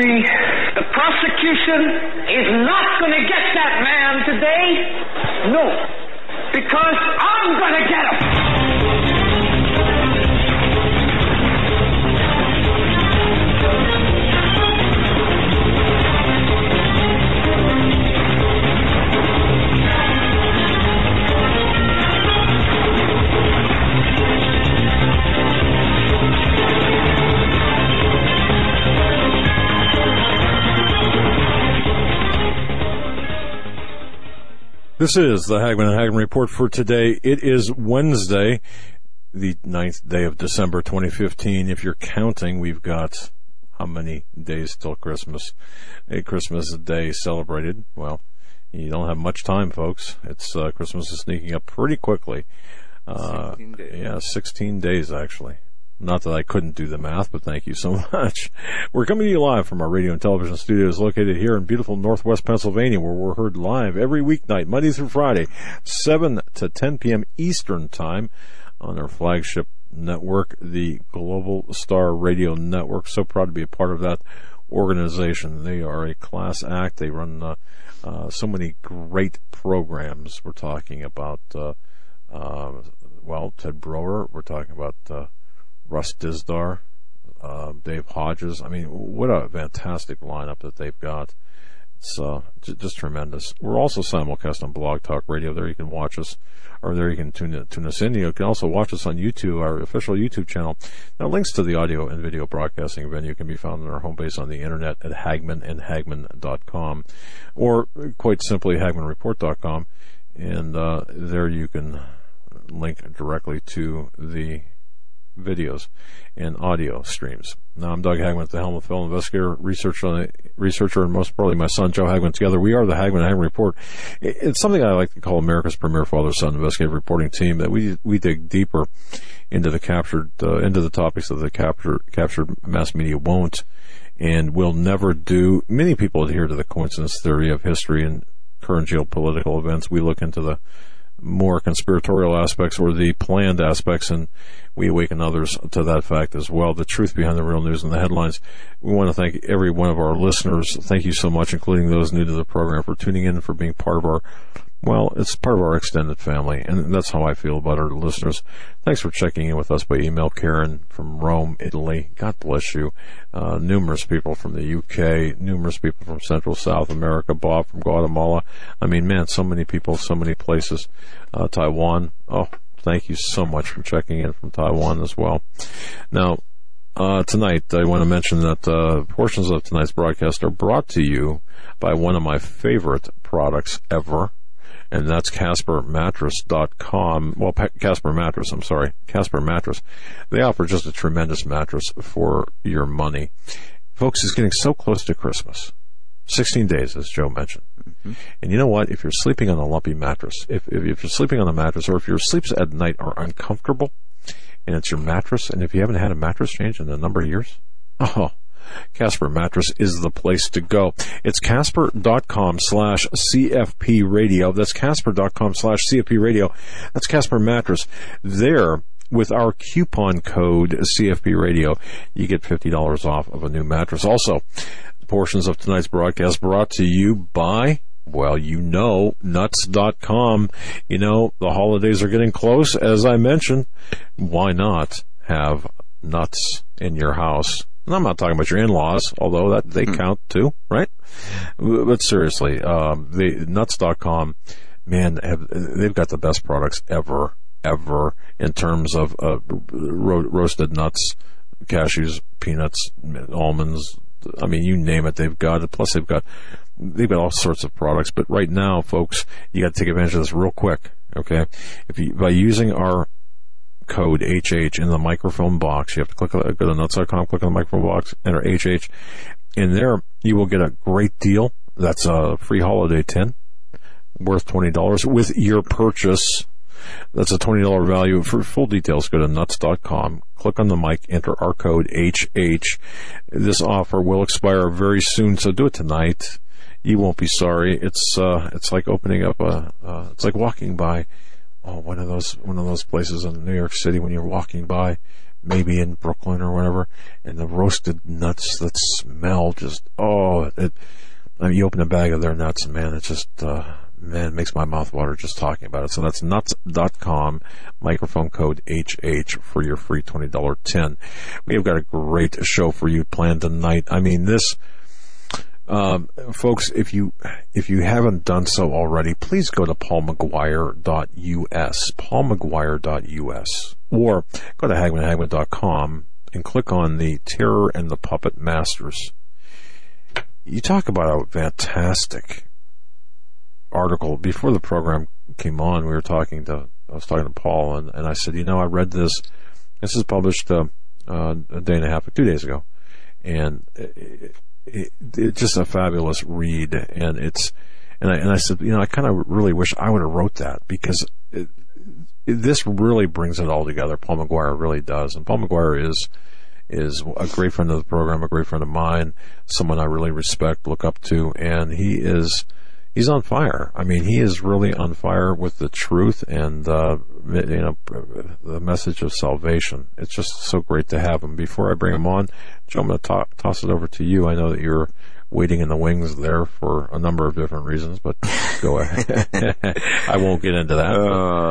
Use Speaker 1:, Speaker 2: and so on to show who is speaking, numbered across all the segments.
Speaker 1: The prosecution is not going to get that man today. No, because I'm going to get him.
Speaker 2: This is the Hagman and Hagman Report for today. It is Wednesday, the 9th day of December 2015. If you're counting, we've got how many days till Christmas? A Christmas Day celebrated. Well, you don't have much time, folks. It's Christmas is sneaking up pretty quickly.
Speaker 3: 16 days.
Speaker 2: Yeah, 16 days, actually. Not that I couldn't do the math, but thank you so much. We're coming to you live from our radio and television studios located here in beautiful Northwest Pennsylvania, where we're heard live every weeknight, Monday through Friday, 7 to 10 p.m. Eastern Time on our flagship network, the Global Star Radio Network. So proud to be a part of that organization. They are a class act. They run so many great programs. We're talking about, Ted Broer. We're talking about Russ Dizdar, Dave Hodges. I mean, what a fantastic lineup that they've got. It's just tremendous. We're also simulcast on Blog Talk Radio. There you can watch us, or there you can tune us in. You can also watch us on YouTube, our official YouTube channel. Now, links to the audio and video broadcasting venue can be found on our home base on the internet at hagmanandhagman.com, or quite simply hagmanreport.com, and there you can link directly to the videos and audio streams. Now, I'm Doug Hagman at the helm of Phil, investigator, researcher, and most probably my son, Joe Hagman. Together, we are the Hagman and Hagman Report. It's something I like to call America's premier father-son investigative reporting team, that we dig deeper into the topics that the captured mass media won't and will never do. Many people adhere to the coincidence theory of history and current geopolitical events. We look into the more conspiratorial aspects or the planned aspects, and we awaken others to that fact as well. The truth behind the real news and the headlines. We want to thank every one of our listeners. Thank you so much, including those new to the program, for tuning in and for being part of our, it's part of our extended family, and that's how I feel about our listeners. Thanks for checking in with us by email. Karen from Rome, Italy. God bless you. Numerous people from the UK, numerous people from Central South America, Bob from Guatemala. I mean, man, so many people, so many places. Taiwan. Oh, thank you so much for checking in from Taiwan as well. Now, tonight, I want to mention that portions of tonight's broadcast are brought to you by one of my favorite products ever, and that's CasperMattress.com. Well, Casper Mattress. They offer just a tremendous mattress for your money. Folks, it's getting so close to Christmas. 16 days, as Joe mentioned. Mm-hmm. And you know what? If you're sleeping on a lumpy mattress, if you're sleeping on a mattress, or if your sleeps at night are uncomfortable, and it's your mattress, and if you haven't had a mattress change in a number of years, Casper Mattress is the place to go. It's Casper.com/CFP Radio. That's Casper.com/CFP Radio. That's Casper Mattress. There, with our coupon code CFP Radio, you get $50 off of a new mattress. Also, portions of tonight's broadcast brought to you by, Nuts.com. The holidays are getting close, as I mentioned. Why not have nuts in your house? And I'm not talking about your in-laws, although that they count too, right? But seriously, the Nuts.com, man, they've got the best products ever, in terms of roasted nuts, cashews, peanuts, almonds. I mean, you name it, they've got it. Plus, they've got all sorts of products. But right now, folks, you got to take advantage of this real quick, okay? By using our code HH in the microphone box, you have to go to nuts.com, click on the microphone box, enter HH. In there, you will get a great deal. That's a free holiday tin worth $20 with your purchase. That's a $20 value. For full details, go to nuts.com, click on the mic, enter our code HH. This offer will expire very soon, so do it tonight. You won't be sorry. It's like opening up it's like walking by one of those places in New York City when you're walking by maybe in Brooklyn or whatever, and the roasted nuts that smell just, you open a bag of their nuts, and man, it's just, it makes my mouth water just talking about it. So that's nuts.com, microphone code HH for your free $20 tin. We have got a great show for you planned tonight. I mean, this, folks, if you haven't done so already, please go to paulmcguire.us, paulmcguire.us, or go to hagmanhagman.com and click on the Terror and the Puppet Masters. You talk about a fantastic article. Before the program came on, I was talking to Paul, and I said, I read this. This is published a day and a half, 2 days ago, and it's just a fabulous read. And I said, I kind of really wish I would have wrote that, because this really brings it all together. Paul McGuire really does, and Paul McGuire is a great friend of the program, a great friend of mine, someone I really respect, look up to, and he's on fire. I mean, he is really on fire with the truth and, the message of salvation. It's just so great to have him. Before I bring him on, Joe, I'm going to toss it over to you. I know that you're waiting in the wings there for a number of different reasons, but go ahead. I won't get into that.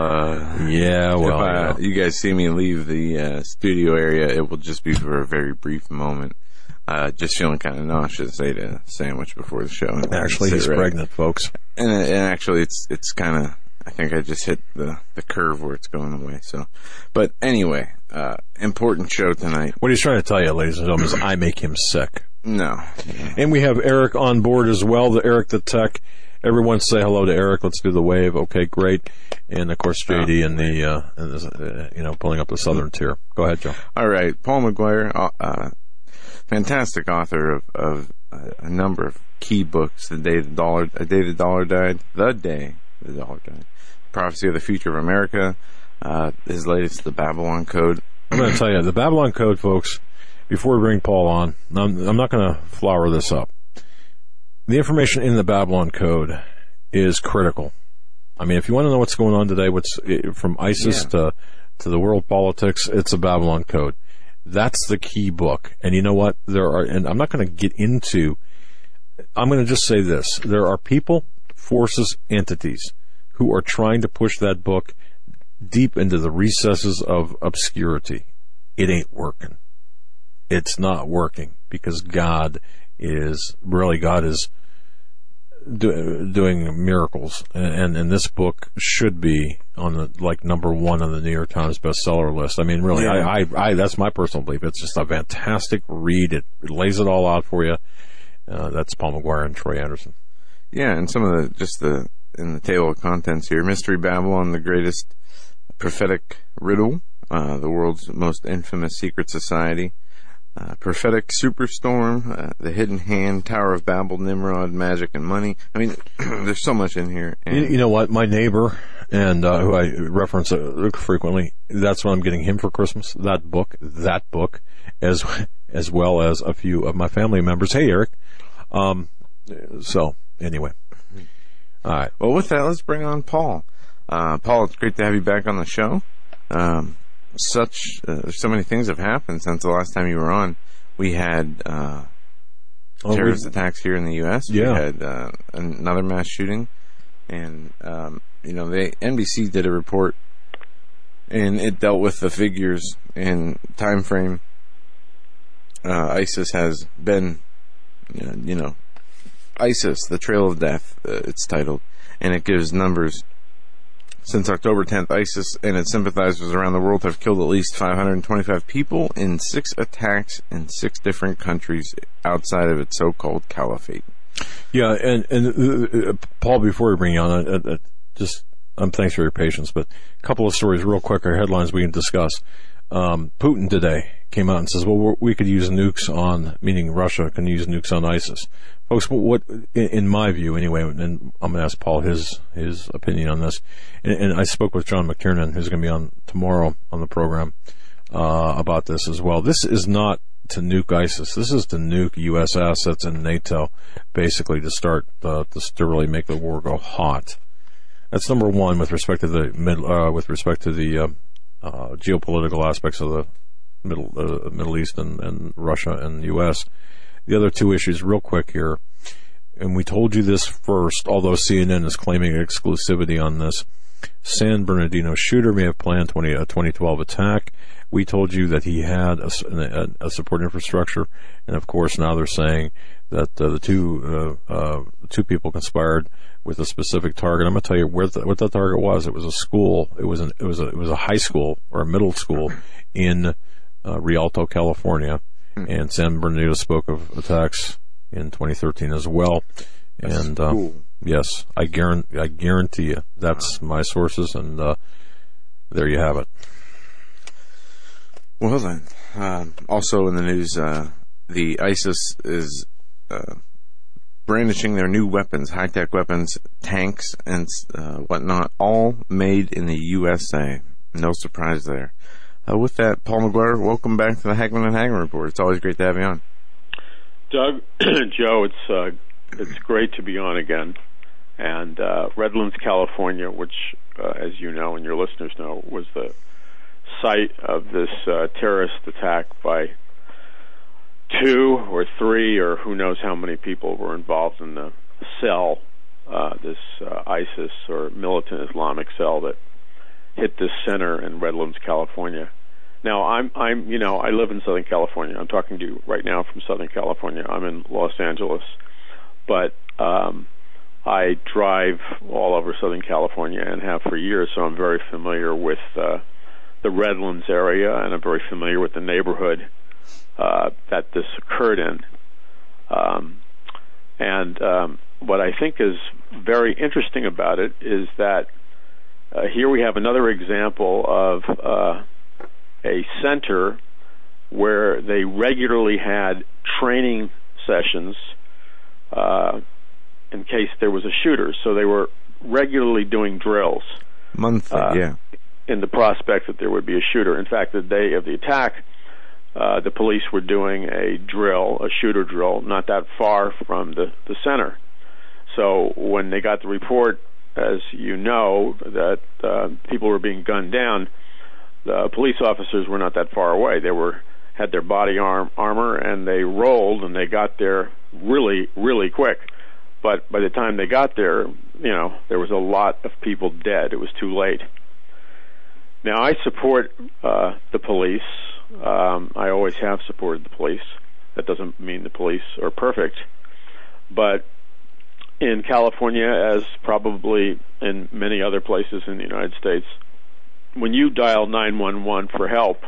Speaker 3: If you guys see me leave the studio area, it will just be for a very brief moment. Just feeling kind of nauseous. Ate a sandwich before the show.
Speaker 2: Actually, he's pregnant, folks.
Speaker 3: And actually, it's kind of, I think I just hit the curve where it's going away. So, but anyway, important show tonight.
Speaker 2: What he's trying to tell you, ladies and gentlemen, is I make him sick.
Speaker 3: No.
Speaker 2: And we have Eric on board as well, the Eric the Tech. Everyone say hello to Eric. Let's do the wave. Okay, great. And of course, JD and pulling up the Southern Tier. Go ahead, Joe.
Speaker 3: All right, Paul McGuire, fantastic author of a number of key books. The Day the Dollar Died, Prophecy of the Future of America. His latest, The Babylon Code.
Speaker 2: I'm going to tell you, the Babylon Code, folks. Before we bring Paul on, I'm not going to flower this up. The information in the Babylon Code is critical. I mean, if you want to know what's going on today, what's from ISIS to the world politics, it's a Babylon Code. That's the key book. And you know what? And I'm not going to get into, I'm going to just say this. There are people, forces, entities who are trying to push that book deep into the recesses of obscurity. It ain't working. It's not working, because God is doing miracles, and this book should be on the number one on the New York Times bestseller list. I mean, really, I that's my personal belief. It's just a fantastic read. It lays it all out for you. That's Paul McGuire and Troy Anderson.
Speaker 3: Yeah, and some of in the table of contents here: Mystery Babylon, the greatest prophetic riddle, the world's most infamous secret society. Prophetic Superstorm, The Hidden Hand, Tower of Babel, Nimrod, Magic and Money. I mean, there's so much in here. And
Speaker 2: you know what? My neighbor, and who I reference frequently, that's what I'm getting him for Christmas. That book, as well as a few of my family members. Hey, Eric. So, anyway. All right.
Speaker 3: Well, with that, let's bring on Paul. Paul, it's great to have you back on the show. So many things have happened since the last time you were on. We had terrorist attacks here in the U.S.
Speaker 2: Yeah.
Speaker 3: We had another mass shooting, and NBC did a report, and it dealt with the figures and time frame. ISIS has been, ISIS, the Trail of Death. It's titled, and it gives numbers. Since October 10th, ISIS and its sympathizers around the world have killed at least 525 people in 6 attacks in 6 different countries outside of its so-called caliphate.
Speaker 2: Yeah, and Paul, before we bring you on, thanks for your patience, but a couple of stories real quick, or headlines we can discuss. Putin today came out and says, well, we could use nukes meaning Russia can use nukes on ISIS. Folks, what, in my view anyway, and I'm going to ask Paul his opinion on this, and I spoke with John McTiernan, who's going to be on tomorrow on the program, about this as well. This is not to nuke ISIS. This is to nuke U.S. assets and NATO, basically to start, to really make the war go hot. That's number one with respect to the geopolitical aspects of Middle East and Russia and the U.S. The other two issues, real quick here, and we told you this first, although CNN is claiming exclusivity on this. San Bernardino shooter may have planned a 2012 attack. We told you that he had a support infrastructure, and of course now they're saying that the two people conspired with a specific target. I'm going to tell you what that target was. It was a school. It was a high school or a middle school in Rialto, California, and San Bernardino spoke of attacks in 2013 as well. And yes, I guarantee you that's my sources, and there you have it.
Speaker 3: Well then, also in the news, the ISIS is brandishing their new weapons, high-tech weapons, tanks, and whatnot, all made in the USA. No surprise there. With that, Paul McGuire, welcome back to the Hagmann and Hagmann Report. It's always great to have you on.
Speaker 4: Doug, Joe, it's great to be on again. And Redlands, California, which, as you know and your listeners know, was the site of this terrorist attack by 2 or 3 or who knows how many people were involved in the cell, this ISIS or militant Islamic cell that hit this center in Redlands, California. Now, I live in Southern California. I'm talking to you right now from Southern California. I'm in Los Angeles, but I drive all over Southern California and have for years, so I'm very familiar with the Redlands area, and I'm very familiar with the neighborhood that this occurred in. What I think is very interesting about it is that here we have another example of a center where they regularly had training sessions in case there was a shooter. So they were regularly doing drills.
Speaker 3: Monthly, yeah.
Speaker 4: In the prospect that there would be a shooter. In fact, the day of the attack, the police were doing a shooter drill, not that far from the center. So when they got the report, as you know, that people were being gunned down, the police officers were not that far away. They had their body armor, and they rolled, and they got there really, really quick. But by the time they got there, there was a lot of people dead. It was too late. Now, I support the police. I always have supported the police. That doesn't mean the police are perfect. But in California, as probably in many other places in the United States, when you dial 911 for help,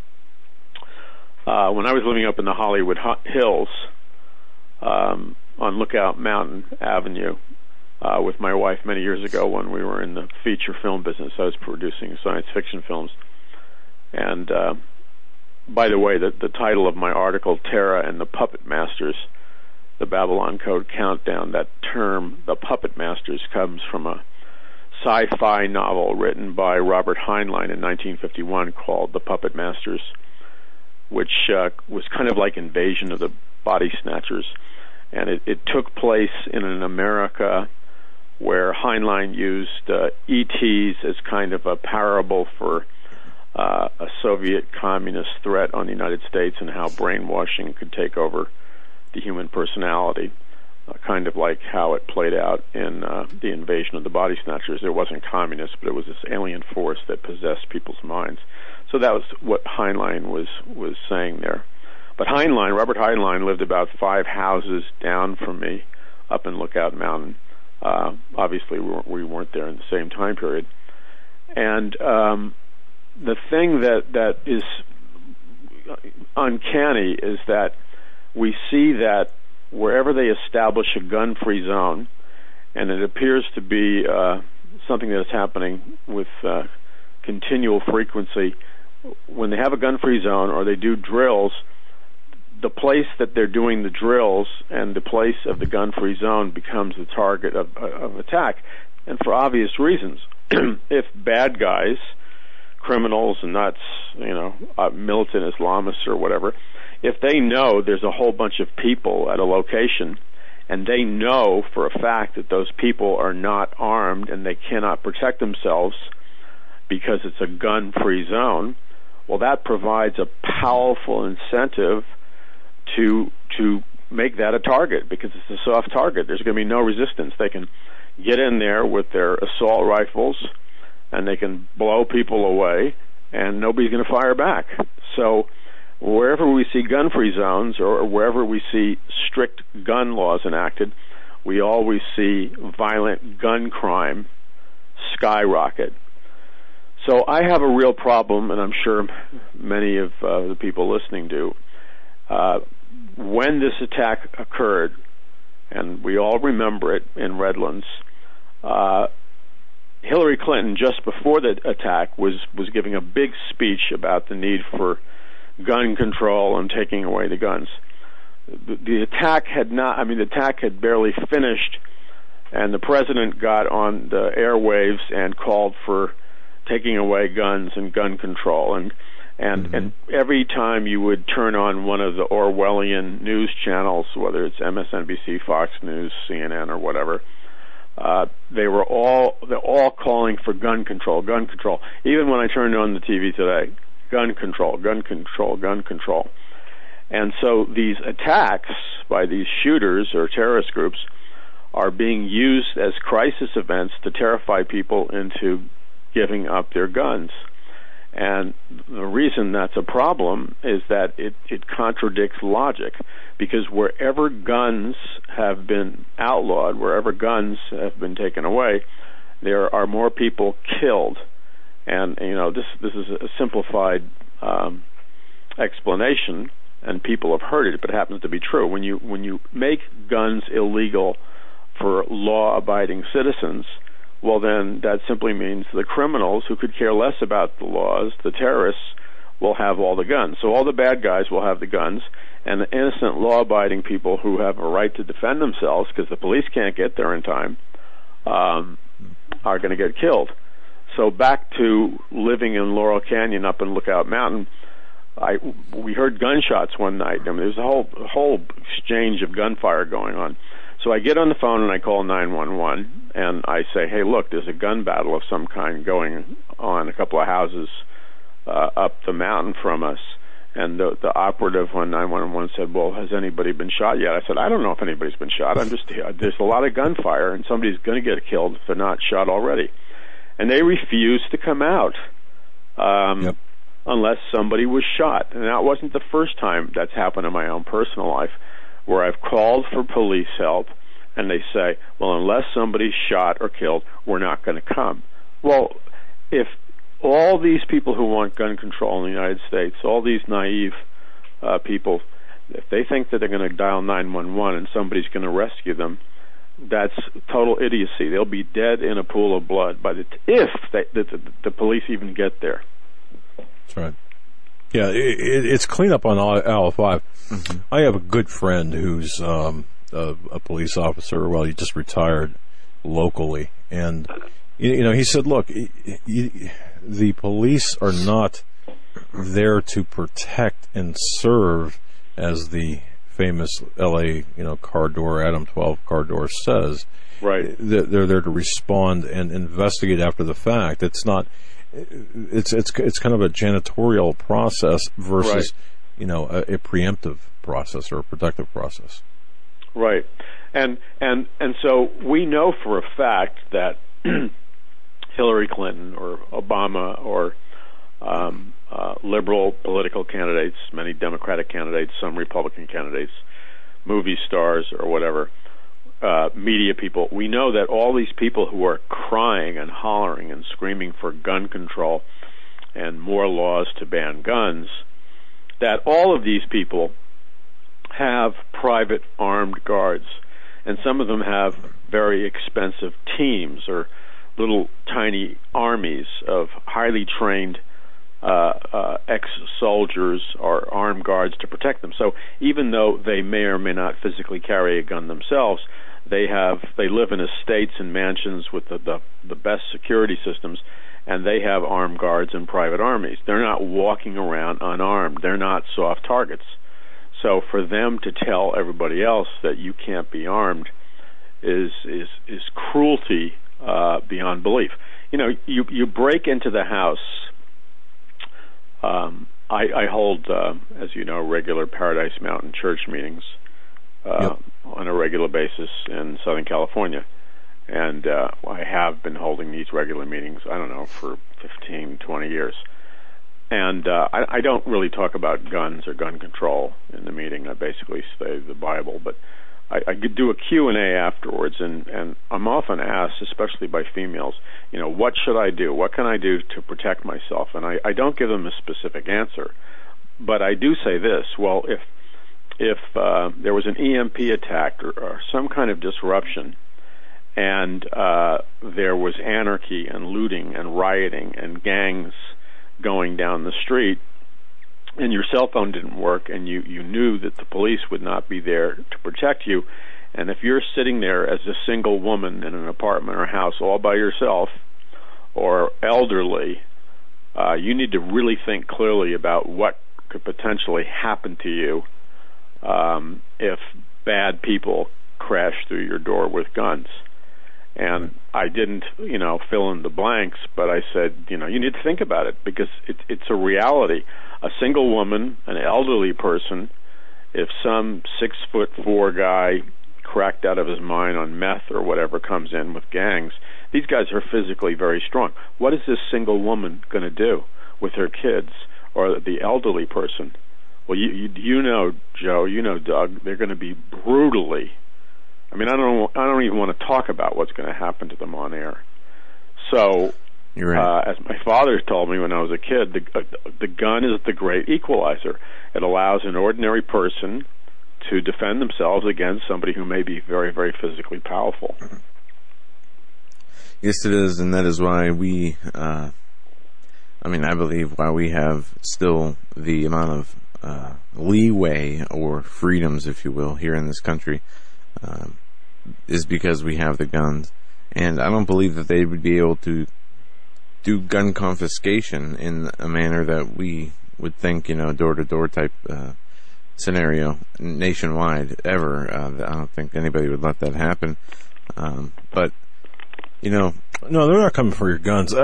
Speaker 4: when I was living up in the Hollywood Hills on Lookout Mountain Avenue with my wife many years ago when we were in the feature film business, I was producing science fiction films. And by the way, the title of my article, Terra and the Puppet Masters, the Babylon Code Countdown, that term, the Puppet Masters, comes from a sci-fi novel written by Robert Heinlein in 1951 called The Puppet Masters, which was kind of like Invasion of the Body Snatchers. And it took place in an America where Heinlein used ETs as kind of a parable for a Soviet communist threat on the United States and how brainwashing could take over the human personality, kind of like how it played out in the Invasion of the Body Snatchers. It wasn't communist, but it was this alien force that possessed people's minds. So that was what Heinlein was saying there. But Robert Heinlein, lived about 5 houses down from me up in Lookout Mountain. Obviously, we weren't there in the same time period. And the thing that is uncanny is that we see that wherever they establish a gun-free zone, and it appears to be something that is happening with continual frequency, when they have a gun-free zone or they do drills, the place that they're doing the drills and the place of the gun-free zone becomes the target of attack, and for obvious reasons. If bad guys, criminals and nuts, militant Islamists or whatever, if they know there's a whole bunch of people at a location and they know for a fact that those people are not armed and they cannot protect themselves because it's a gun-free zone, Well, that provides a powerful incentive to make that a target, because it's a soft target. There's going to be no resistance. They can get in there with their assault rifles, and they can blow people away, and nobody's going to fire back. So wherever we see gun-free zones or wherever we see strict gun laws enacted, we always see violent gun crime skyrocket. So I have a real problem, and I'm sure many of the people listening do. When this attack occurred, and we all remember it in Redlands, Hillary Clinton, just before the attack, was giving a big speech about the need for gun control and taking away the guns. The attack had barely finished, and the president got on the airwaves and called for taking away guns and gun control. And every time you would turn on one of the Orwellian news channels, whether it's MSNBC, Fox News, CNN, or whatever, they're all calling for gun control, gun control. Even when I turned on the TV today, gun control, gun control, gun control. And so these attacks by these shooters or terrorist groups are being used as crisis events to terrify people into giving up their guns. And the reason that's a problem is that it contradicts logic, because wherever guns have been outlawed, wherever guns have been taken away, there are more people killed. And this is a simplified explanation, and people have heard it, but it happens to be true. When you make guns illegal for law-abiding citizens, well, then that simply means the criminals who could care less about the laws, the terrorists, will have all the guns. So all the bad guys will have the guns, and the innocent law-abiding people who have a right to defend themselves because the police can't get there in time are going to get killed. So back to living in Laurel Canyon up in Lookout Mountain, we heard gunshots one night. I mean, there's a whole exchange of gunfire going on. So I get on the phone and I call 911 and I say, hey, look, there's a gun battle of some kind going on a couple of houses up the mountain from us. And the operative on 911 said, well, has anybody been shot yet? I said, I don't know if anybody's been shot. There's a lot of gunfire and somebody's going to get killed if they're not shot already. And they refused to come out unless somebody was shot. And that wasn't the first time that's happened in my own personal life, where I've called for police help, and they say, well, unless somebody's shot or killed, we're not going to come. Well, if all these people who want gun control in the United States, all these naive people, if they think that they're going to dial 911 and somebody's going to rescue them, that's total idiocy. They'll be dead in a pool of blood if the police even get there.
Speaker 2: That's right. Yeah, it's cleanup on aisle 5. Mm-hmm. I have a good friend who's a police officer. Well, he just retired locally, and he said, "Look, the police are not there to protect and serve, as the famous L.A. car door Adam 12 car door says.
Speaker 4: Right?
Speaker 2: They're there to respond and investigate after the fact. It's not." It's kind of a janitorial process versus, a preemptive process or a protective process.
Speaker 4: Right. And so we know for a fact that Hillary Clinton or Obama or liberal political candidates, many Democratic candidates, some Republican candidates, movie stars or whatever, media people, we know that all these people who are crying and hollering and screaming for gun control and more laws to ban guns, that all of these people have private armed guards, and some of them have very expensive teams or little tiny armies of highly trained ex-soldiers or armed guards to protect them. So even though they may or may not physically carry a gun themselves, they live in estates and mansions with the best security systems, and they have armed guards and private armies. They're not walking around unarmed. They're not soft targets. So for them to tell everybody else that you can't be armed is cruelty beyond belief. You break into the house I hold, as you know, regular Paradise Mountain Church meetings on a regular basis in Southern California. And I have been holding these regular meetings, I don't know, for 15, 20 years. And I don't really talk about guns or gun control in the meeting. I basically say the Bible. But I do a Q&A afterwards, and I'm often asked, especially by females, what should I do? What can I do to protect myself? And I don't give them a specific answer. But I do say this, well, if there was an EMP attack or some kind of disruption, and there was anarchy and looting and rioting and gangs going down the street, and your cell phone didn't work, and you knew that the police would not be there to protect you, and if you're sitting there as a single woman in an apartment or house all by yourself, or elderly, you need to really think clearly about what could potentially happen to you if bad people crash through your door with guns. And I didn't, fill in the blanks, but I said, you need to think about it, because it's a reality. A single woman, an elderly person, if some 6'4" guy cracked out of his mind on meth or whatever comes in with gangs, these guys are physically very strong. What is this single woman going to do with her kids, or the elderly person? Well, you know, Joe, Doug, they're going to be brutally. I mean, I don't even want to talk about what's going to happen to them on air. So,
Speaker 3: you're right.
Speaker 4: As my father told me when I was a kid, the gun is the great equalizer. It allows an ordinary person to defend themselves against somebody who may be very, very physically powerful.
Speaker 3: Yes, it is, and that is why we, I believe why we have still the amount of leeway or freedoms, if you will, here in this country, is because we have the guns. And I don't believe that they would be able to do gun confiscation in a manner that we would think, door-to-door type scenario nationwide ever. I don't think anybody would let that happen. But,
Speaker 2: no, they're not coming for your guns.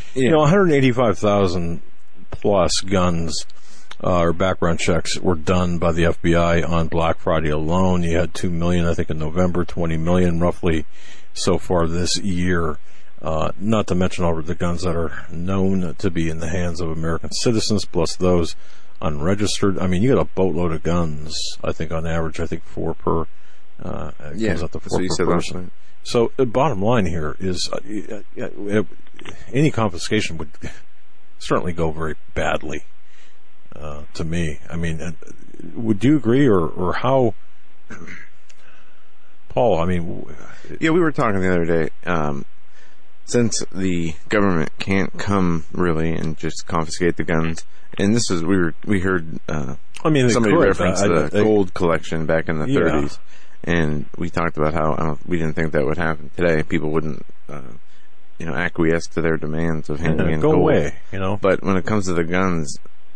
Speaker 2: 185,000 plus guns or background checks were done by the FBI on Black Friday alone. You had 2 million, I think, in November, 20 million roughly so far this year. Not to mention all of the guns that are known to be in the hands of American citizens, plus those unregistered. I mean, you got a boatload of guns. I think on average, 4 per. Comes up to 4 per person. So the bottom line here is any confiscation would certainly go very badly. To me, I mean, would you agree, or how, Paul? I mean,
Speaker 3: we were talking the other day. Since the government can't come really and just confiscate the guns, and this is we heard. Somebody referenced the gold collection back in the 30s, and we talked about how we didn't think that would happen today. People wouldn't. Acquiesce to their demands of handing in gold.
Speaker 2: Go away,
Speaker 3: But when it comes to the guns,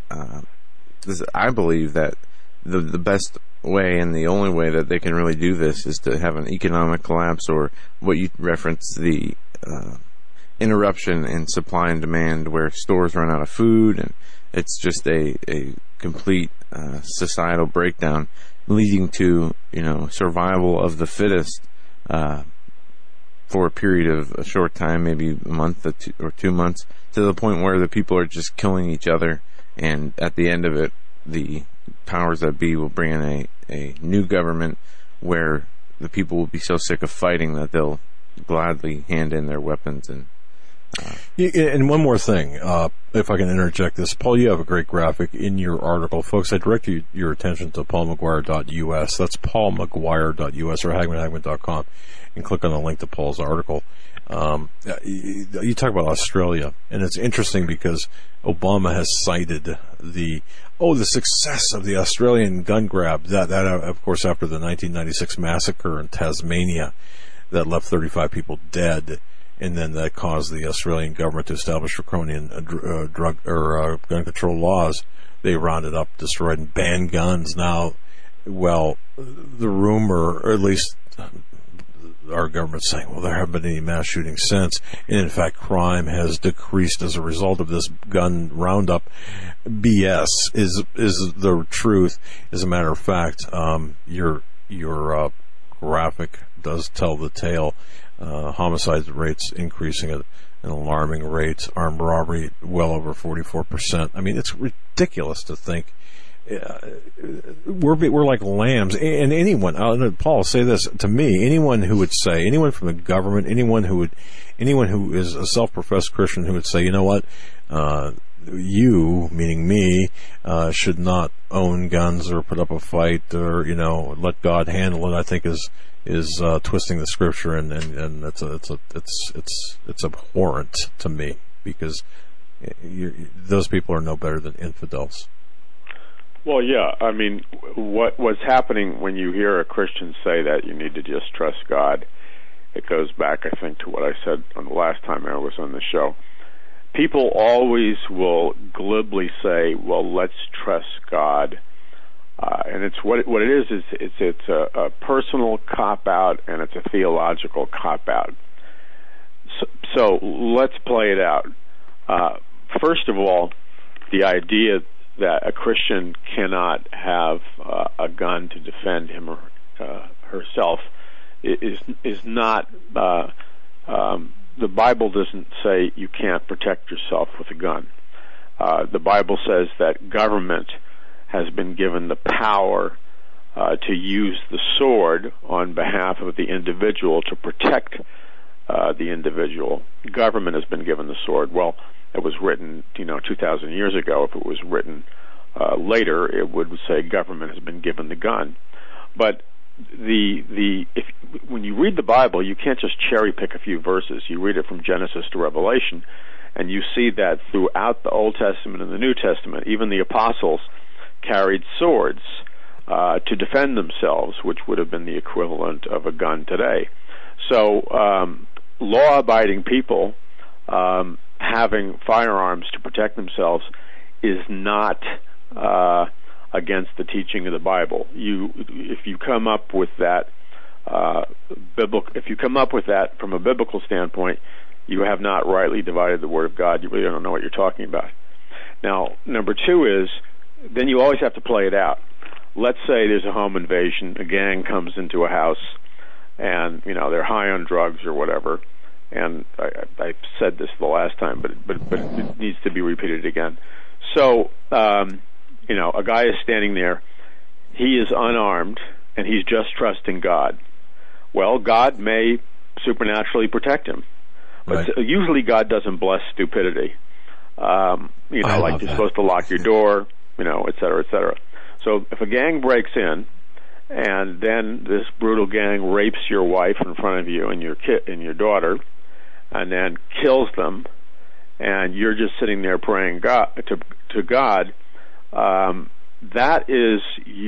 Speaker 3: I believe that the best way and the only way that they can really do this is to have an economic collapse, or what you referenced, the interruption in supply and demand, where stores run out of food, and it's just a complete societal breakdown, leading to survival of the fittest for a period of a short time, maybe a month or 2 months, to the point where the people are just killing each other. And at the end of it, the powers that be will bring in a new government where the people will be so sick of fighting that they'll gladly hand in their weapons.
Speaker 2: And one more thing, if I can interject this, Paul, you have a great graphic in your article. Folks, I direct your attention to paulmcguire.us. That's paulmcguire.us or hagmann.com, and click on the link to Paul's article. You talk about Australia, and it's interesting because Obama has cited the success of the Australian gun grab, that of course after the 1996 massacre in Tasmania that left 35 people dead, and then that caused the Australian government to establish draconian drug or gun control laws. They rounded up, destroyed, and banned guns. Now, well, the rumor, or at least our government's saying, well, there haven't been any mass shootings since. And in fact, crime has decreased as a result of this gun roundup. BS is the truth. As a matter of fact, your graphic does tell the tale. Homicide rates increasing at an alarming rate. Armed robbery well over 44%. I mean, it's ridiculous to think we're like lambs. And anyone, Paul, say this to me: anyone from the government, anyone who is a self-professed Christian who would say, you know what, you, meaning me, should not own guns or put up a fight or let God handle it, I think is twisting the scripture, and it's abhorrent to me, because those people are no better than infidels.
Speaker 4: Well, yeah. I mean, what's happening when you hear a Christian say that you need to just trust God, it goes back, I think, to what I said on the last time I was on the show. People always will glibly say, well, let's trust God. And it's what it is it's a personal cop-out, and it's a theological cop-out. So let's play it out. First of all, the idea that a Christian cannot have a gun to defend him or herself is not. The Bible doesn't say you can't protect yourself with a gun. The Bible says that government has been given the power to use the sword on behalf of the individual to protect the individual. Government has been given the sword. Well, it was written, 2,000 years ago. If it was written later, it would say government has been given the gun. But when you read the Bible, you can't just cherry pick a few verses. You read it from Genesis to Revelation, and you see that throughout the Old Testament and the New Testament, even the apostles carried swords to defend themselves, which would have been the equivalent of a gun today. So law-abiding people having firearms to protect themselves is not against the teaching of the Bible. If you come up with that from a biblical standpoint, you have not rightly divided the Word of God. You really don't know what you're talking about. Now, number two is, then you always have to play it out. Let's say there's a home invasion, a gang comes into a house, and they're high on drugs or whatever. And I said this the last time, but it needs to be repeated again. So, a guy is standing there. He is unarmed, and he's just trusting God. Well, God may supernaturally protect him. But
Speaker 2: right.
Speaker 4: Usually God doesn't bless stupidity. Like you're supposed to lock your door, et cetera, et cetera. So if a gang breaks in, and then this brutal gang rapes your wife in front of you and your kid and your daughter, and then kills them, and you're just sitting there praying to God, that is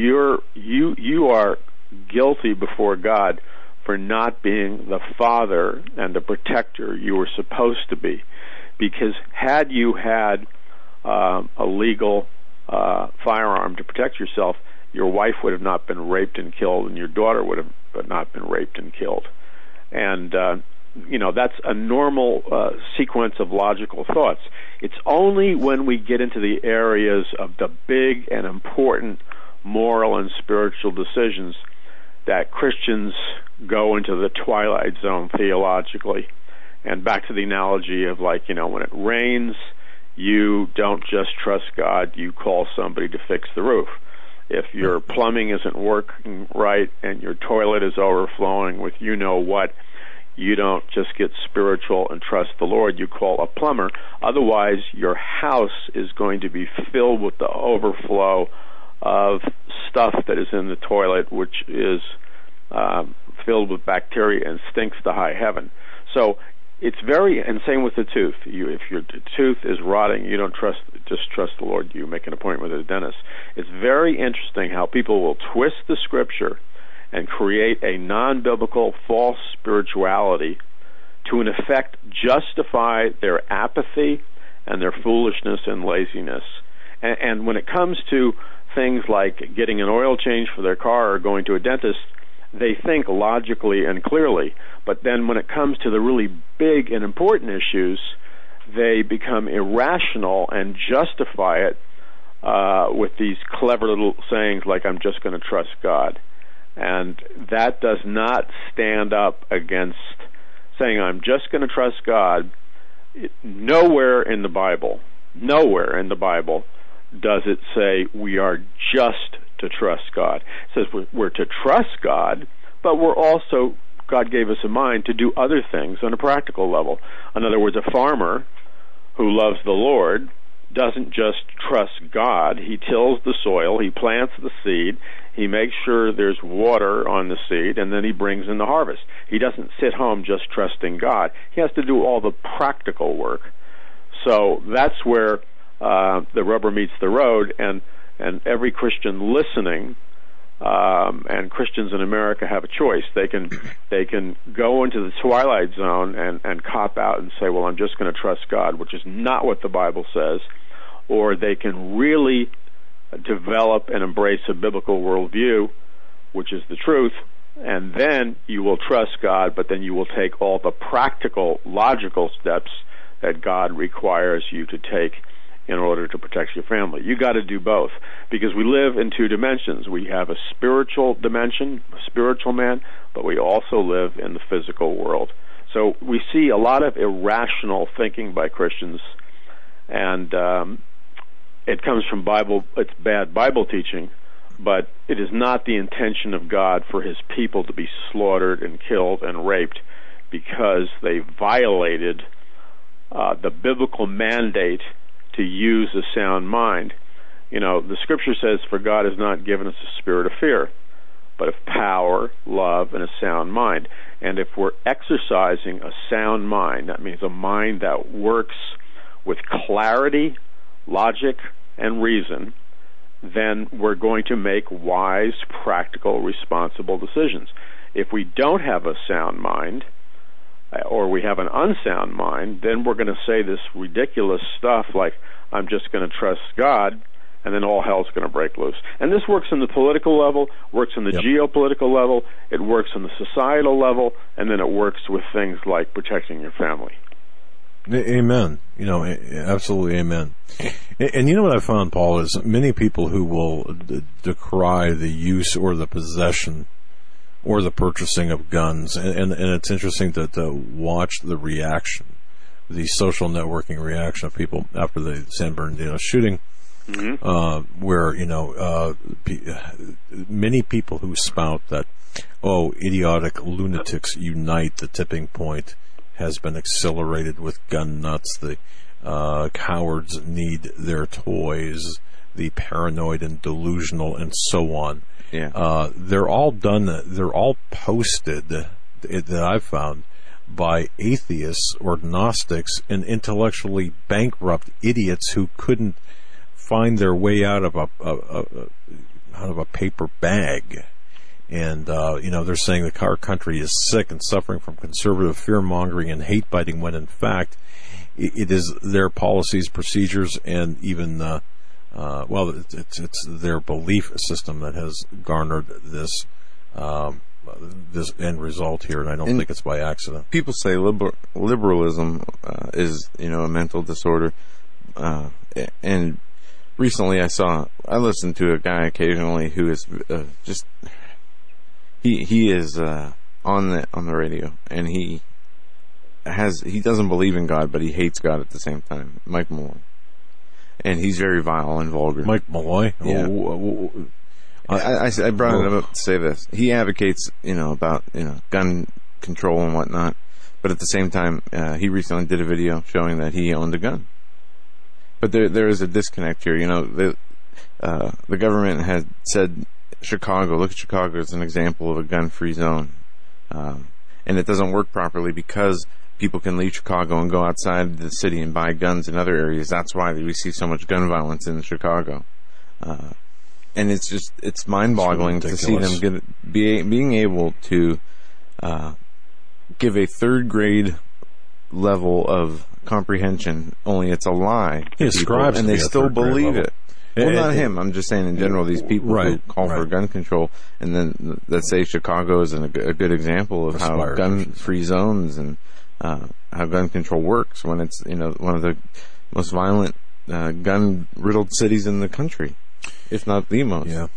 Speaker 4: you are guilty before God for not being the father and the protector you were supposed to be. Because had you had a legal firearm to protect yourself, your wife would have not been raped and killed, and your daughter would have not been raped and killed. And that's a normal sequence of logical thoughts. It's only when we get into the areas of the big and important moral and spiritual decisions that Christians go into the twilight zone theologically. And back to the analogy of when it rains, you don't just trust God, you call somebody to fix the roof. If your plumbing isn't working right and your toilet is overflowing with what, you don't just get spiritual and trust the Lord, you call a plumber. Otherwise, your house is going to be filled with the overflow of stuff that is in the toilet, which is filled with bacteria and stinks to high heaven. So it's and same with the tooth. If your tooth is rotting, you don't just trust the Lord. You make an appointment with a dentist. It's very interesting how people will twist the Scripture and create a non-biblical false spirituality to, in effect, justify their apathy and their foolishness and laziness. And when it comes to things like getting an oil change for their car or going to a dentist, they think logically and clearly. But then when it comes to the really big and important issues, they become irrational and justify it with these clever little sayings like, I'm just going to trust God. And that does not stand up against saying, I'm just going to trust God. Nowhere in the Bible does it say we are just to trust God. It says we're to trust God, but we're also, God gave us a mind to do other things on a practical level. In other words, a farmer who loves the Lord doesn't just trust God. He tills the soil, he plants the seed, he makes sure there's water on the seed, and then he brings in the harvest. He doesn't sit home just trusting God. He has to do all the practical work. So that's where the rubber meets the road, and every Christian listening, and Christians in America have a choice. They can go into the twilight zone and cop out and say, well, I'm just going to trust God, which is not what the Bible says, or they can really develop and embrace a biblical worldview, which is the truth, and then you will trust God, but then you will take all the practical, logical steps that God requires you to take in order to protect your family. You got to do both, because we live in two dimensions. We have a spiritual dimension, a spiritual man, but we also live in the physical world. So we see a lot of irrational thinking by Christians, and it comes from Bible. It's bad Bible teaching, but it is not the intention of God for his people to be slaughtered and killed and raped because they violated the biblical mandate to use a sound mind. You know, the scripture says, for God has not given us a spirit of fear, but of power, love, and a sound mind. And if we're exercising a sound mind, that means a mind that works with clarity, logic, and reason, then we're going to make wise, practical, responsible decisions. If we don't have a sound mind, or we have an unsound mind, then we're going to say this ridiculous stuff like, I'm just going to trust God, and then all hell's going to break loose. And this works on the political level, works on the geopolitical level, it works on the societal level, and then it works with things like protecting your family.
Speaker 2: Amen. You know, absolutely amen. And you know what I found, Paul, is many people who will decry the use or the possession or the purchasing of guns. And it's interesting to watch the reaction, the social networking reaction of people after the San Bernardino shooting, where, you know, many people who spout that, oh, idiotic lunatics unite, the tipping point has been accelerated with gun nuts, the cowards need their toys, the paranoid and delusional, and so on. Yeah. They're all posted, that I've found, by atheists or Gnostics and intellectually bankrupt idiots who couldn't find their way out of a paper bag. And, you know, they're saying our country is sick and suffering from conservative fear-mongering and hate-biting, when in fact it is their policies, procedures, and even it's their belief system that has garnered this end result here, and I don't think it's by accident.
Speaker 3: People say liberalism is, you know, a mental disorder, and recently I listened to a guy occasionally who is just he is on the radio, and he doesn't believe in God, but he hates God at the same time. Mike Malloy. And he's very vile and vulgar.
Speaker 2: Mike Malloy?
Speaker 3: Yeah. I brought it up to say this. He advocates, you know, about, you know, gun control and whatnot, but at the same time, he recently did a video showing that he owned a gun. But there is a disconnect here. You know, the government had said Chicago. Look at Chicago as an example of a gun-free zone, and it doesn't work properly because people can leave Chicago and go outside the city and buy guns in other areas. That's why we see so much gun violence in Chicago. And it's mind-boggling to see them being able to give a third-grade level of comprehension, only it's a lie to people, and they still believe it. Well, not him. I'm just saying in general, these people who call for gun control, and then let's say Chicago is a good example of how gun-free zones and how gun control works when it's one of the most violent gun-riddled cities in the country, if not the most.
Speaker 2: Yeah.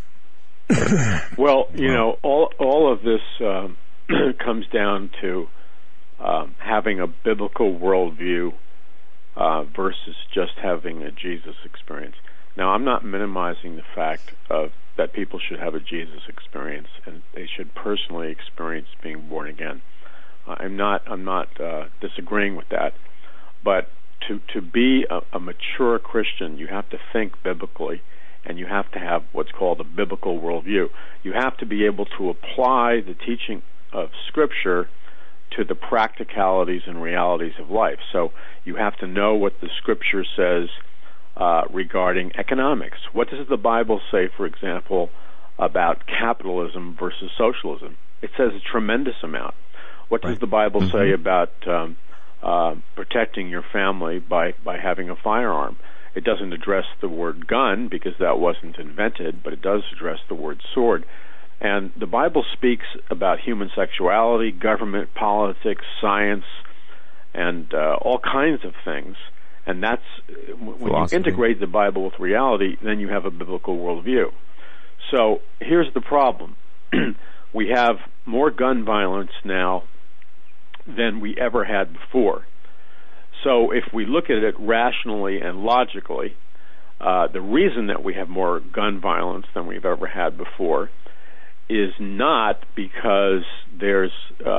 Speaker 4: Well, all of this comes down to having a biblical worldview versus just having a Jesus experience. Now, I'm not minimizing the fact that people should have a Jesus experience and they should personally experience being born again. I'm not disagreeing with that, but to be a mature Christian, you have to think biblically, and you have to have what's called a biblical worldview. You have to be able to apply the teaching of Scripture to the practicalities and realities of life. So you have to know what the Scripture says regarding economics. What does the Bible say, for example, about capitalism versus socialism? It says a tremendous amount. What does the Bible say about protecting your family by having a firearm? It doesn't address the word gun because that wasn't invented, but it does address the word sword. And the Bible speaks about human sexuality, government, politics, science, and all kinds of things. And that's when you integrate the Bible with reality, then you have a biblical worldview. So here's the problem. We have more gun violence now than we ever had before. So if we look at it rationally and logically, the reason that we have more gun violence than we've ever had before is not because there's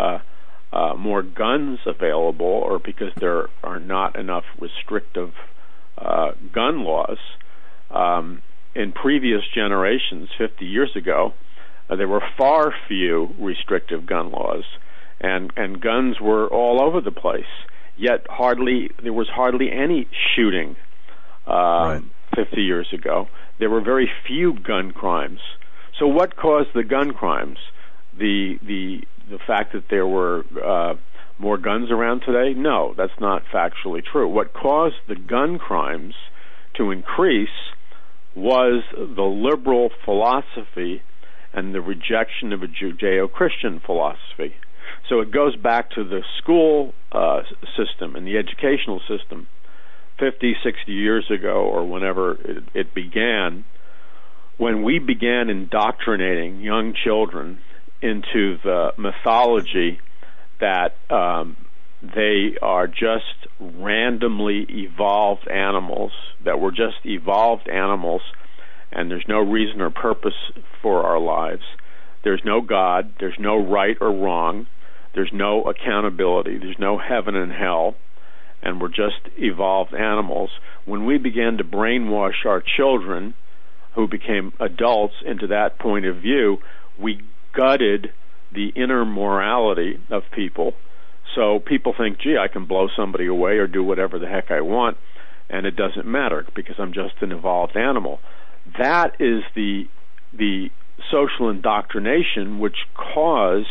Speaker 4: more guns available or because there are not enough restrictive gun laws. In previous generations, 50 years ago, there were far few restrictive gun laws, and guns were all over the place. Yet there was hardly any shooting 50 years ago. There were very few gun crimes. So what caused the gun crimes? The fact that there were more guns around today? No, that's not factually true. What caused the gun crimes to increase was the liberal philosophy and the rejection of a Judeo-Christian philosophy. So it goes back to the school system and the educational system 50, 60 years ago or whenever it began, when we began indoctrinating young children into the mythology that they are just randomly evolved animals, that we're just evolved animals, and there's no reason or purpose for our lives. There's no God, there's no right or wrong, there's no accountability, there's no heaven and hell, and we're just evolved animals. When we began to brainwash our children, who became adults, into that point of view, we gutted the inner morality of people. So people think, gee, I can blow somebody away or do whatever the heck I want, and it doesn't matter because I'm just an evolved animal. That is the social indoctrination which caused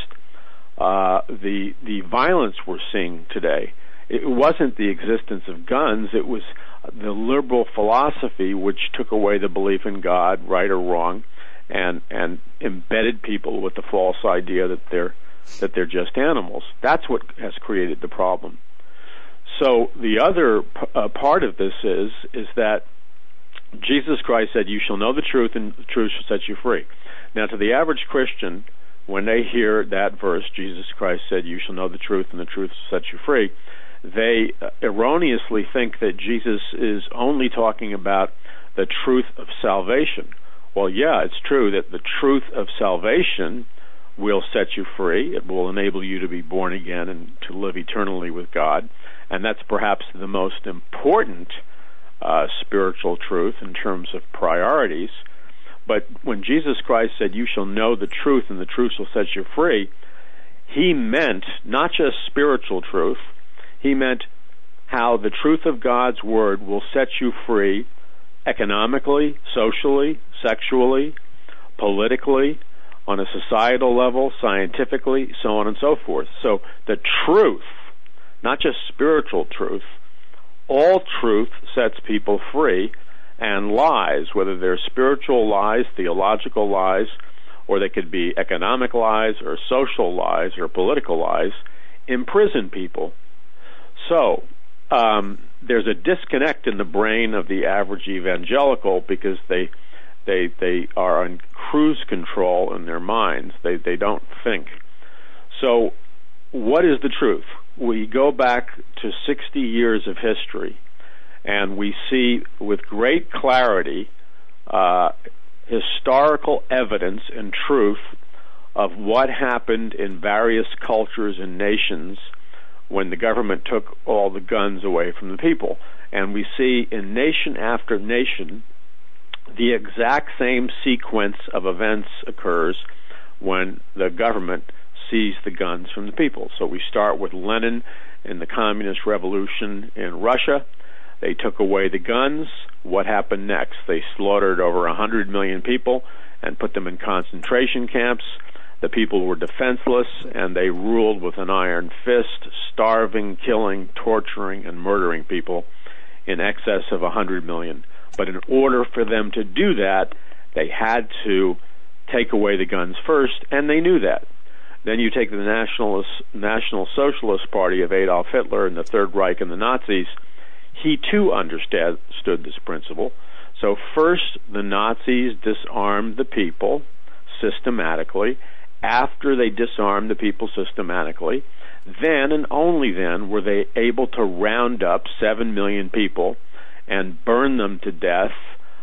Speaker 4: the violence we're seeing today. It wasn't the existence of guns, it was the liberal philosophy which took away the belief in God, right or wrong, and embedded people with the false idea that they're just animals. That's what has created the problem. So the other part of this is that Jesus Christ said, "You shall know the truth, and the truth shall set you free." Now, to the average Christian, when they hear that verse, Jesus Christ said, "You shall know the truth, and the truth shall set you free," they erroneously think that Jesus is only talking about the truth of salvation. Well, yeah, it's true that the truth of salvation will set you free. It will enable you to be born again and to live eternally with God. And that's perhaps the most important spiritual truth in terms of priorities. But when Jesus Christ said, "You shall know the truth, and the truth shall set you free," he meant not just spiritual truth. He meant how the truth of God's Word will set you free economically, socially, sexually, politically, on a societal level, scientifically, so on and so forth. So the truth, not just spiritual truth, all truth sets people free, and lies, whether they're spiritual lies, theological lies, or they could be economic lies or social lies or political lies, imprison people. So there's a disconnect in the brain of the average evangelical because they are on cruise control in their minds. They don't think. So what is the truth? We go back to 60 years of history, and we see with great clarity historical evidence and truth of what happened in various cultures and nations when the government took all the guns away from the people. And we see in nation after nation the exact same sequence of events occurs when the government seized the guns from the people. So we start with Lenin in the Communist Revolution in Russia. They took away the guns. What happened next? They slaughtered over 100 million people and put them in concentration camps. The people were defenseless, and they ruled with an iron fist, starving, killing, torturing, and murdering people in excess of 100 million. But in order for them to do that, they had to take away the guns first, and they knew that. Then you take the National Socialist Party of Adolf Hitler and the Third Reich and the Nazis. He too understood this principle. So first, the Nazis disarmed the people systematically. After they disarmed the people systematically, then and only then were they able to round up 7 million people and burn them to death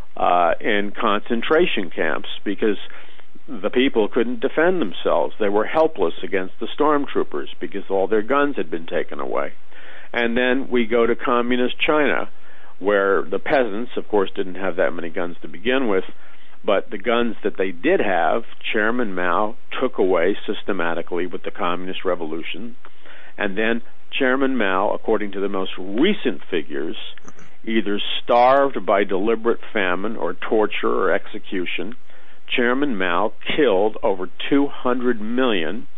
Speaker 4: in concentration camps, because the people couldn't defend themselves. They were helpless against the stormtroopers because all their guns had been taken away. And then we go to communist China, where the peasants, of course, didn't have that many guns to begin with, but the guns that they did have, Chairman Mao took away systematically with the Communist Revolution. And then Chairman Mao, according to the most recent figures, either starved by deliberate famine or torture or execution. Chairman Mao killed over 200 million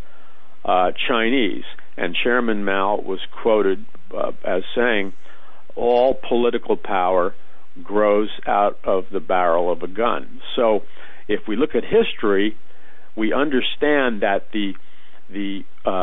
Speaker 4: Chinese. And Chairman Mao was quoted as saying, all political power grows out of the barrel of a gun. So if we look at history, we understand that the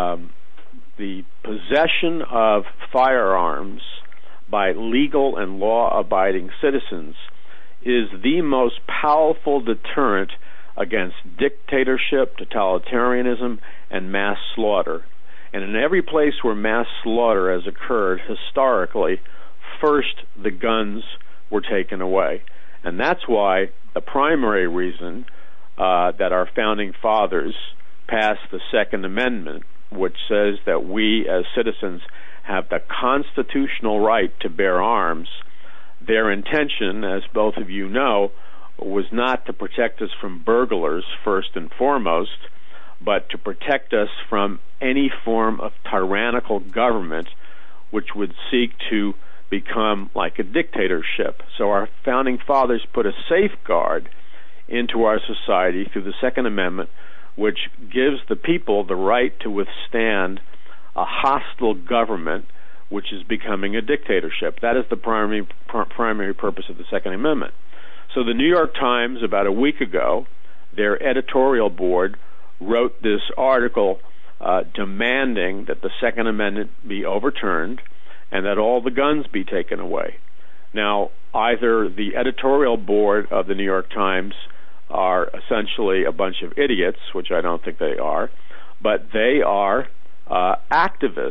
Speaker 4: possession of firearms by legal and law-abiding citizens is the most powerful deterrent against dictatorship, totalitarianism, and mass slaughter. And in every place where mass slaughter has occurred historically, first the guns were taken away. And that's why the primary reason that our founding fathers passed the Second Amendment, which says that we as citizens have the constitutional right to bear arms, their intention, as both of you know, was not to protect us from burglars first and foremost, but to protect us from any form of tyrannical government which would seek to become like a dictatorship. So our founding fathers put a safeguard into our society through the Second Amendment, which gives the people the right to withstand a hostile government which is becoming a dictatorship. That is the primary purpose of the Second Amendment. So the New York Times, about a week ago, their editorial board wrote this article demanding that the Second Amendment be overturned and that all the guns be taken away. Now, either the editorial board of the New York Times are essentially a bunch of idiots, which I don't think they are, but they are activists,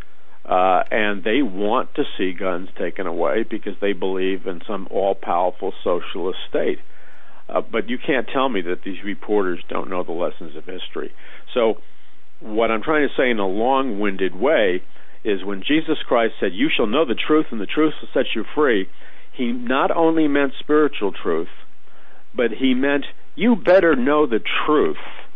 Speaker 4: and they want to see guns taken away because they believe in some all-powerful socialist state. But you can't tell me that these reporters don't know the lessons of history. So what I'm trying to say in a long-winded way is when Jesus Christ said, "You shall know the truth, and the truth will set you free," he not only meant spiritual truth, but he meant you better know the truth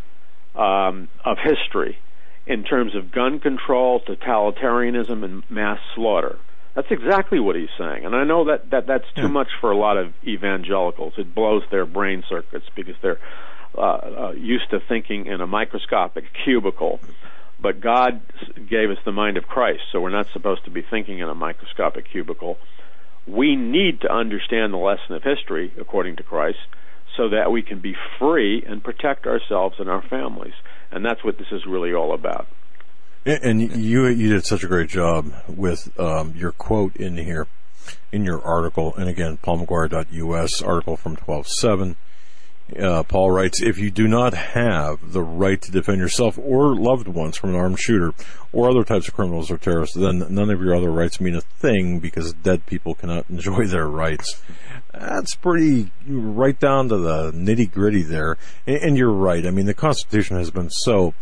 Speaker 4: of history in terms of gun control, totalitarianism, and mass slaughter. That's exactly what he's saying. And I know that's too much for a lot of evangelicals. It blows their brain circuits because they're used to thinking in a microscopic cubicle. But God gave us the mind of Christ, so we're not supposed to be thinking in a microscopic cubicle. we need to understand the lesson of history, according to Christ, so that we can be free and protect ourselves and our families. And that's what this is really all about.
Speaker 2: And you did such a great job with your quote in here, in your article. And again, paulmcguire.us, article from 12/7. Paul writes, if you do not have the right to defend yourself or loved ones from an armed shooter or other types of criminals or terrorists, then none of your other rights mean a thing, because dead people cannot enjoy their rights. That's pretty right down to the nitty-gritty there. And you're right. I mean, the Constitution has been so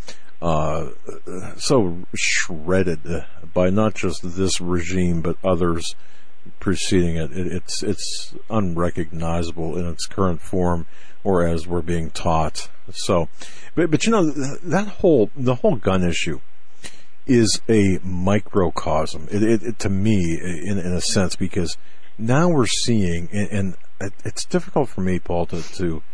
Speaker 2: shredded by not just this regime but others preceding it. It's unrecognizable in its current form, or as we're being taught. So, but you know, the whole gun issue is a microcosm. It to me, in a sense, because now we're seeing, and it's difficult for me, Paul, to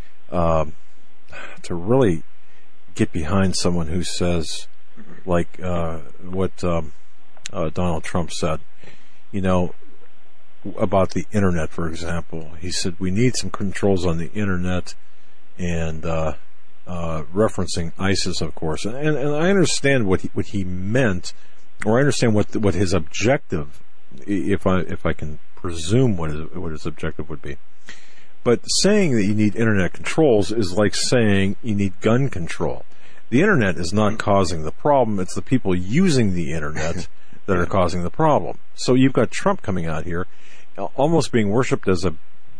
Speaker 2: really get behind someone who says, like what Donald Trump said, you know, about the internet, for example. He said we need some controls on the internet, and referencing ISIS, of course. And I understand what he meant, or I understand what his objective, if I can presume what his objective would be. But saying that you need internet controls is like saying you need gun control. The internet is not causing the problem; it's the people using the internet that are causing the problem. So you've got Trump coming out here, almost being worshipped as a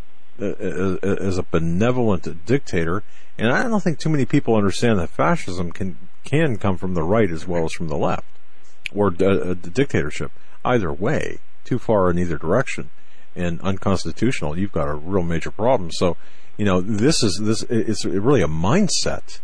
Speaker 2: benevolent dictator, and I don't think too many people understand that fascism can come from the right as well as from the left, or a dictatorship. Either way, too far in either direction, and unconstitutional, you've got a real major problem. So, you know, it's really a mindset,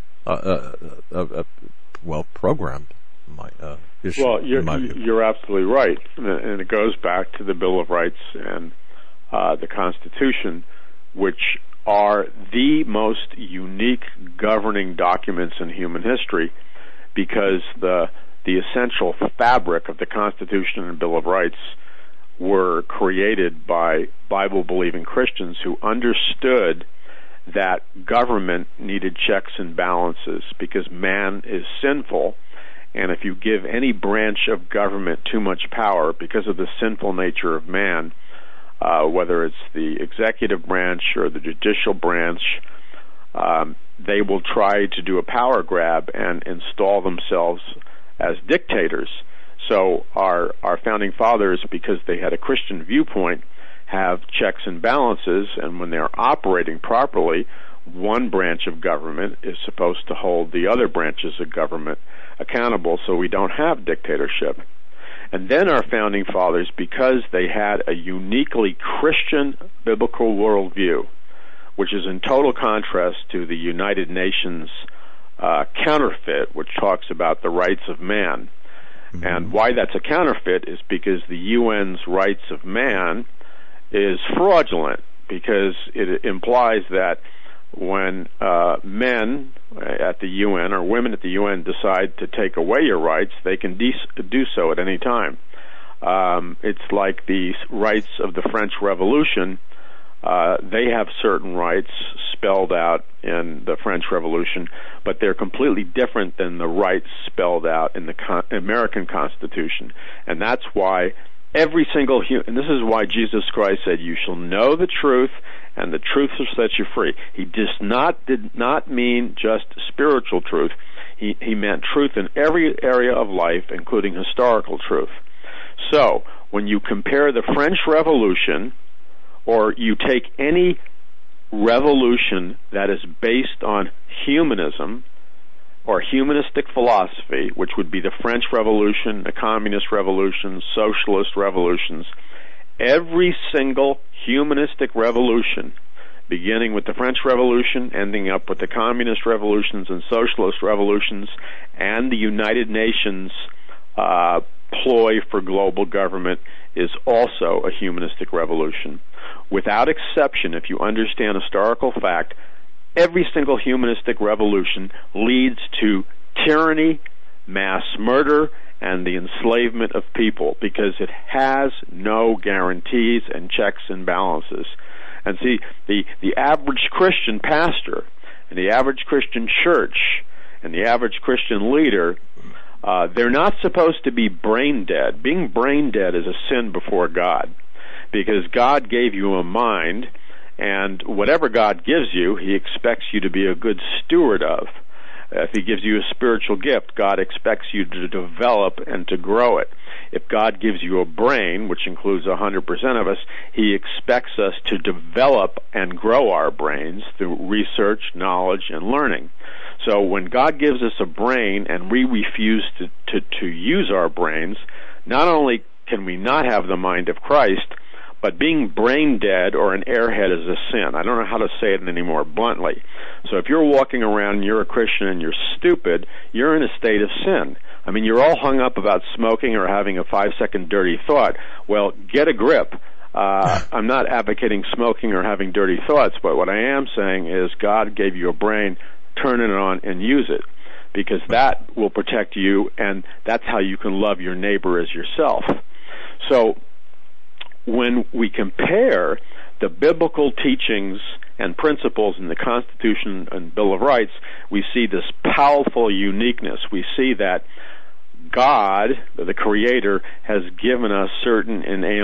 Speaker 2: programmed issue.
Speaker 4: Well, you're absolutely right, and it goes back to the Bill of Rights and the Constitution, which are the most unique governing documents in human history, because the essential fabric of the Constitution and Bill of Rights were created by Bible-believing Christians who understood that government needed checks and balances because man is sinful, and if you give any branch of government too much power because of the sinful nature of man, whether it's the executive branch or the judicial branch, they will try to do a power grab and install themselves as dictators. So our founding fathers, because they had a Christian viewpoint, have checks and balances, and when they're operating properly, one branch of government is supposed to hold the other branches of government accountable, so we don't have dictatorship. And then our founding fathers, because they had a uniquely Christian biblical worldview, which is in total contrast to the United Nations counterfeit, which talks about the rights of man. Mm-hmm. And why that's a counterfeit is because the UN's rights of man is fraudulent, because it implies that when men at the UN or women at the UN decide to take away your rights, they can do so at any time. It's like the rights of the French Revolution. They have certain rights spelled out in the French Revolution, but they're completely different than the rights spelled out in the American Constitution. And that's why every single and this is why Jesus Christ said, "You shall know the truth, and the truth will set you free." He did not mean just spiritual truth. He meant truth in every area of life, including historical truth. So when you compare the French Revolution, or you take any revolution that is based on humanism or humanistic philosophy, which would be the French Revolution, the Communist Revolution, socialist revolutions, every single humanistic revolution, beginning with the French Revolution, ending up with the Communist revolutions and socialist revolutions, and the United Nations ploy for global government, is also a humanistic revolution. Without exception, if you understand historical fact, every single humanistic revolution leads to tyranny, mass murder, and the enslavement of people, because it has no guarantees and checks and balances. And see, the average Christian pastor and the average Christian church and the average Christian leader, they're not supposed to be brain dead. Being brain dead is a sin before God, because God gave you a mind, and whatever God gives you, He expects you to be a good steward of. If He gives you a spiritual gift, God expects you to develop and to grow it. If God gives you a brain, which includes 100% of us, He expects us to develop and grow our brains through research, knowledge, and learning. So when God gives us a brain and we refuse to use our brains, not only can we not have the mind of Christ, but being brain dead or an airhead is a sin. I don't know how to say it any more bluntly. So if you're walking around and you're a Christian and you're stupid, you're in a state of sin. I mean, you're all hung up about smoking or having a 5-second dirty thought. Well, get a grip. I'm not advocating smoking or having dirty thoughts, but what I am saying is God gave you a brain, turn it on and use it, because that will protect you, and that's how you can love your neighbor as yourself. So when we compare the biblical teachings and principles in the Constitution and Bill of Rights, we see this powerful uniqueness. We see that God, the Creator, has given us certain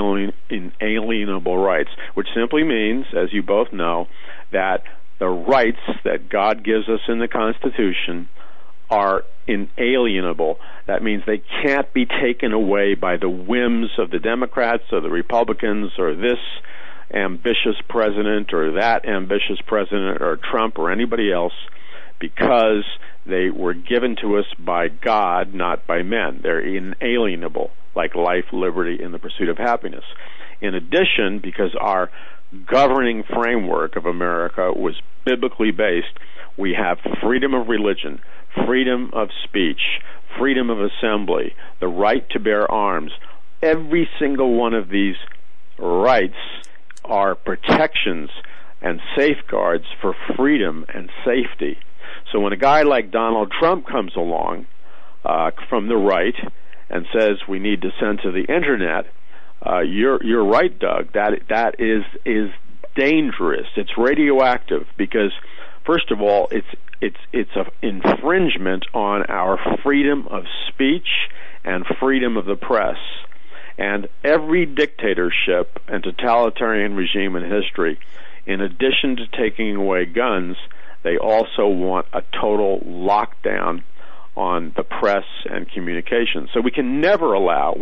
Speaker 4: inalienable rights, which simply means, as you both know, that the rights that God gives us in the Constitution are inalienable. That means they can't be taken away by the whims of the Democrats or the Republicans or this ambitious president or that ambitious president or Trump or anybody else, because they were given to us by God, not by men. They're inalienable, like life, liberty, and the pursuit of happiness. In addition, because our governing framework of America was biblically based, we have freedom of religion, freedom of speech, freedom of assembly, the right to bear arms. Every single one of these rights are protections and safeguards for freedom and safety. So when a guy like Donald Trump comes along from the right and says we need to censor the internet, you're right, Doug. That is dangerous. It's radioactive, because first of all, it's an infringement on our freedom of speech and freedom of the press. And every dictatorship and totalitarian regime in history, in addition to taking away guns, they also want a total lockdown on the press and communication. So we can never allow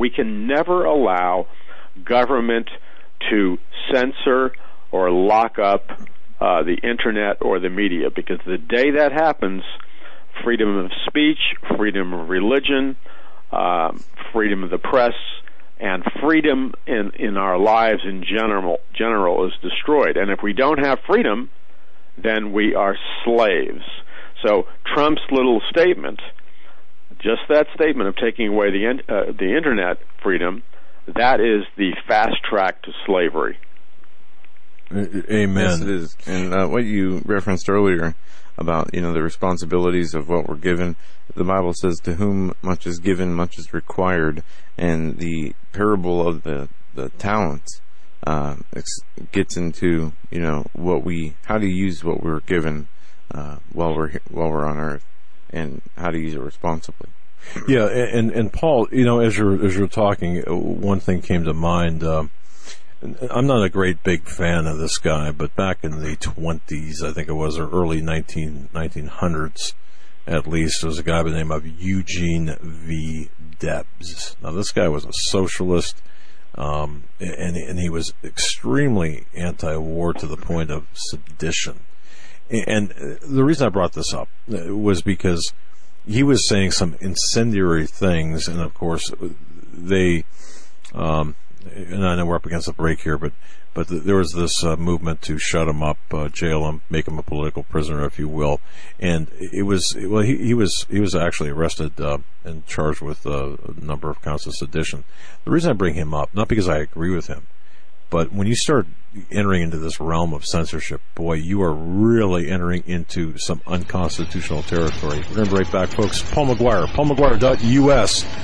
Speaker 4: government to censor or lock up the internet or the media, because the day that happens, freedom of speech, freedom of religion, freedom of the press, and freedom in our lives in general is destroyed. And if we don't have freedom, then we are slaves. So Trump's little statement, just that statement of taking away the internet freedom, that is the fast track to slavery.
Speaker 2: Amen.
Speaker 3: Yes, it is. And what you referenced earlier about, the responsibilities of what we're given, the Bible says, to whom much is given, much is required. And the parable of the talents gets into, how to use what we're given while we're on earth, and how to use it responsibly.
Speaker 2: Yeah, and Paul, as you're talking, one thing came to mind. I'm not a great big fan of this guy, but back in the 20s, I think it was, or early 1900s at least, there was a guy by the name of Eugene V. Debs. Now, this guy was a socialist, and he was extremely anti-war to the point of sedition. And the reason I brought this up was because he was saying some incendiary things, and of course, they... and I know we're up against a break here, but there was this movement to shut him up, jail him, make him a political prisoner, if you will. And he was actually arrested and charged with a number of counts of sedition. The reason I bring him up, not because I agree with him, but when you start entering into this realm of censorship, boy, you are really entering into some unconstitutional territory. We're going to be right back, folks. Paul McGuire, paulmcguire.us.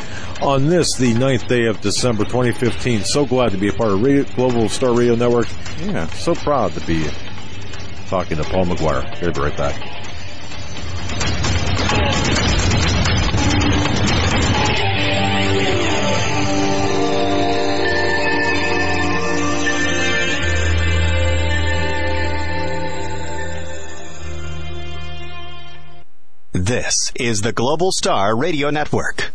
Speaker 2: on this, the 9th day of December 2015. So glad to be a part of Global Star Radio Network. Yeah, so proud to be talking to Paul McGuire. We'll be right back.
Speaker 5: This is the Global Star Radio Network.